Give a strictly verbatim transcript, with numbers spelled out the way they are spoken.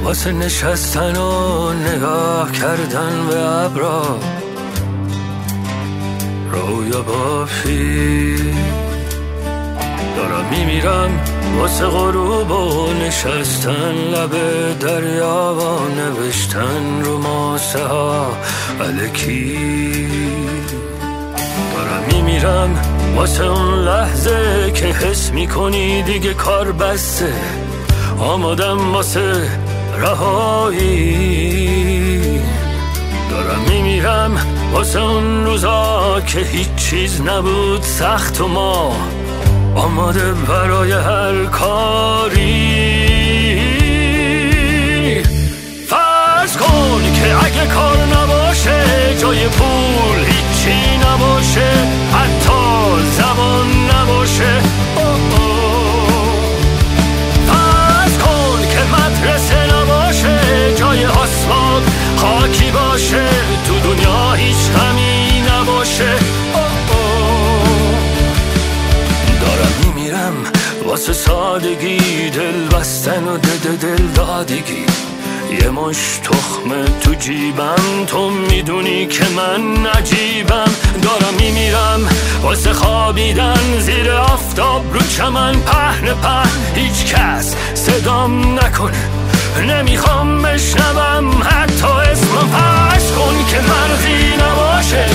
واسه نشستن و نگاه کردن به ابرا، رویا بافی دارم میمیرم واسه غروب و نشستن لب دریا و نوشتن رو ماسه ها الکی. دارم میمیرم واسه اون لحظه که حس میکنی دیگه کار بسته، آمادم واسه رهایی. دارم میمیرم واسه اون روزا که هیچ چیز نبود سخت و ما آماده برای هر کاری. فرض کن که اگه کار نباشه، جای پول هیچی نباشه، حتی زمان نباشه. اوه اوه. فرض کن که مدرسه نباشه، جای آسمان خاکی باشه، تو دنیا هیچ غمی نباشه. واسه سادگی دل بستن و دل دل دادگی، یه مش تخمه تو جیبم، تو میدونی که من عجیبم. دارم میمیرم واسه خوابیدن زیر آفتاب رو چمن پهن پهن، هیچ کس صدام نکنه، نمیخوام بشنوم حتی اسمم. فرض کن که مرزی نباشه،